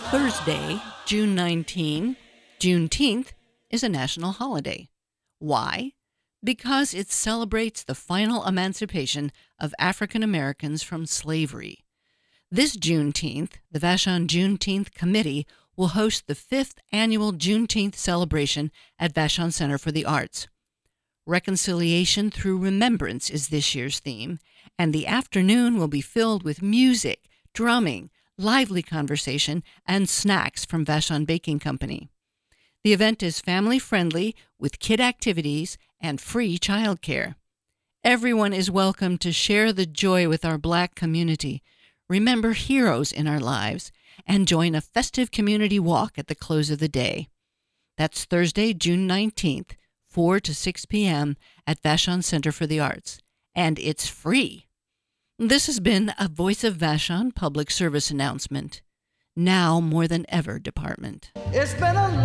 Thursday, June 19, Juneteenth, is a national holiday. Why? Because it celebrates the final emancipation of African Americans from slavery. This Juneteenth, the Vashon Juneteenth Committee will host the 5th annual Juneteenth celebration at Vashon Center for the Arts. Reconciliation through remembrance is this year's theme, and the afternoon will be filled with music, drumming, lively conversation, and snacks from Vashon Baking Company. The event is family-friendly with kid activities and free childcare. Everyone is welcome to share the joy with our Black community, remember heroes in our lives, and join a festive community walk at the close of the day. That's Thursday, June 19th, 4 to 6 p.m. at Vashon Center for the Arts, and it's free. This has been a Voice of Vashon public service announcement. Now more than ever, Department. It's been a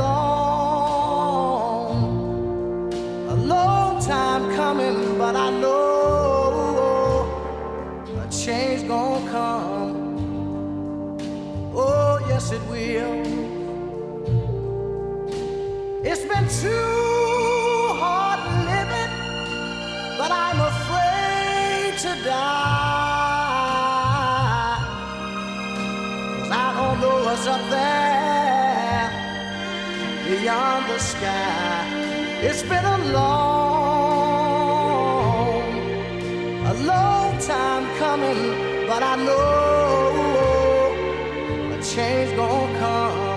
long time coming, but I know a change gonna come. Oh, yes it will. It's been too hard living, but I'm afraid to die. I don't know what's up there beyond the sky. It's been a long time coming, but I know a change gonna come.